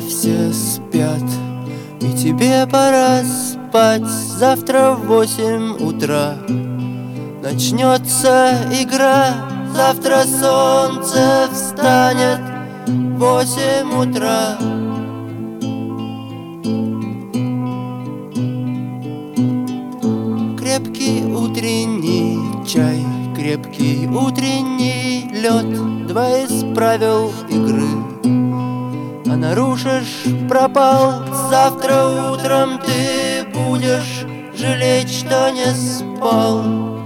все спят, и тебе пора спать. Завтра в 8 утра начнется игра. Завтра солнце встанет в 8 утра. Крепкий утренний чай, крепкий утренний лед, два из правил игры. А нарушишь — пропал. Завтра утром ты будешь жалеть, что не спал.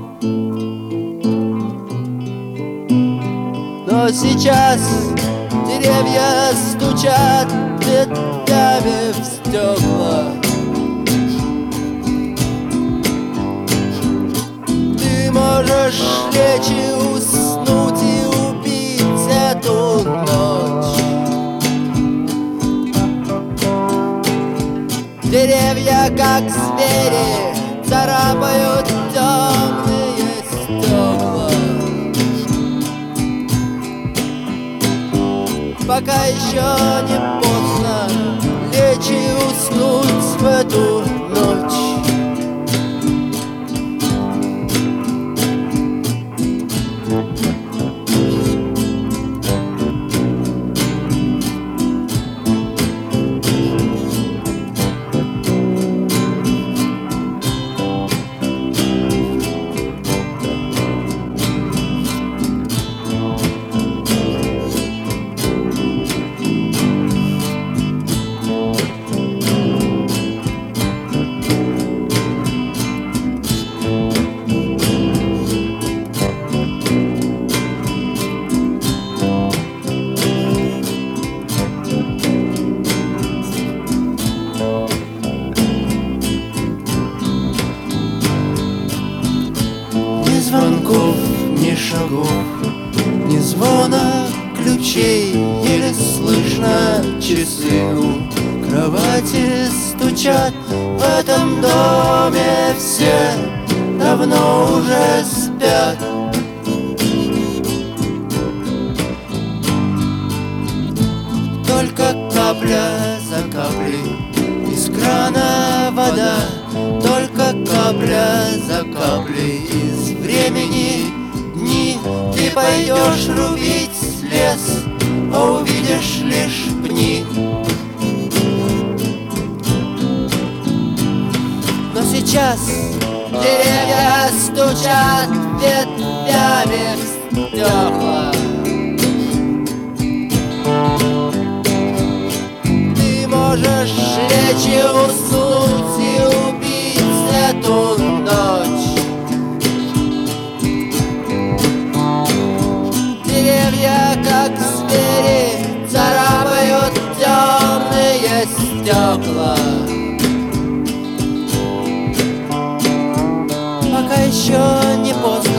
Но сейчас деревья стучат ветвями в стекла. Ты можешь лечь и уснуть и убить эту ночь. Деревья, как звери, царапают темные стекла. Пока еще не поздно лечь и уснуть в эту ночь. Ни звонков, ни шагов, ни звона ключей. Еле слышно часы у кровати стучат. В этом доме все давно уже спят. Только капля за каплей из крана вода. Только капля за каплей из времени дни. Ты пойдешь рубить лес, а увидишь лишь пни. Но сейчас деревья стучат ветвями в стекла. Ты можешь лечь и уснуть и убить эту ночь. Деревья, как звери, царапают темные стекла. Пока еще не поздно